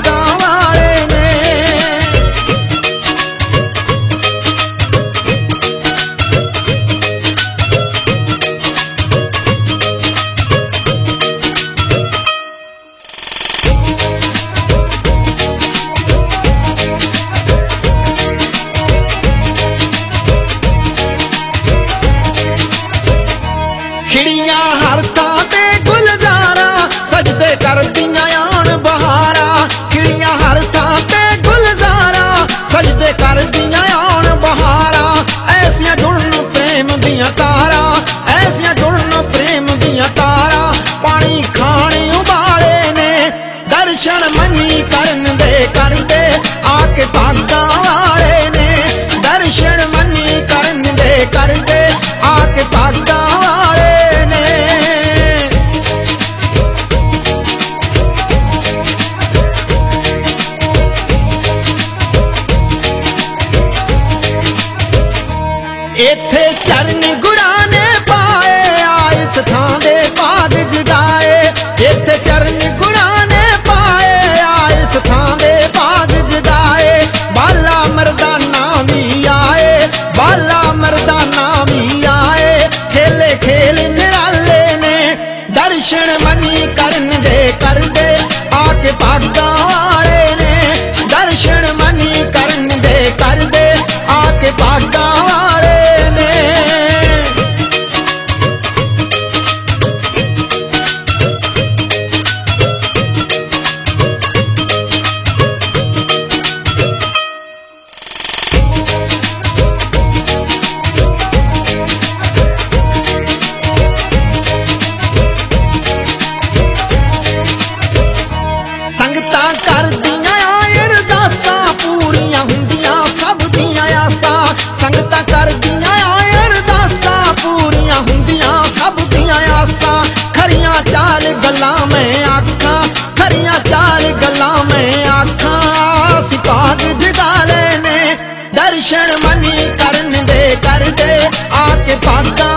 ਭਾਗਾਂ ਵਾਲੇ ਨੇ। खिड़ियां हर थां ते गुलजारा सजदे करदियां आन बहारा। खिड़ियां हर थां ते गुलजारा सजदे करदियां आन बहारा। ऐसियां जुड़न प्रेम दियां तारा, ऐसियां जुड़न प्रेम दियां तारा। पानी खाने उबाले ने दर्शन मनी करन दे करदे आके भागां वाले ने। दर्शन मनी करन दे करदे आके भागां वाले ने। इत्थे चरण गुरां ने पाए इस थां दे भाग जगाए। इत्थे चरण गुरां ने पाए इस थां दे भाग जगाए। बाला मर्दाना भी आए, बाला मर्दाना भी आए। खेले खेल निराले ने दर्शन मनी करन दे करदे आके भागां वाले ने। दर्शन मनी करन दे करदे आके भागां वाले ने। संगतां करदियां अरदासां पूरियां हुंदियां सब दियां आसां। संगतां करदियां अरदासां पूरियां हुंदियां सब दियां आसां। खरियां चाल गल्लां मैं आखां, खरियां चाल गल्लां मैं आखां। सिपाग जगाले ने दर्शन मनी करन दे करदे आके भागां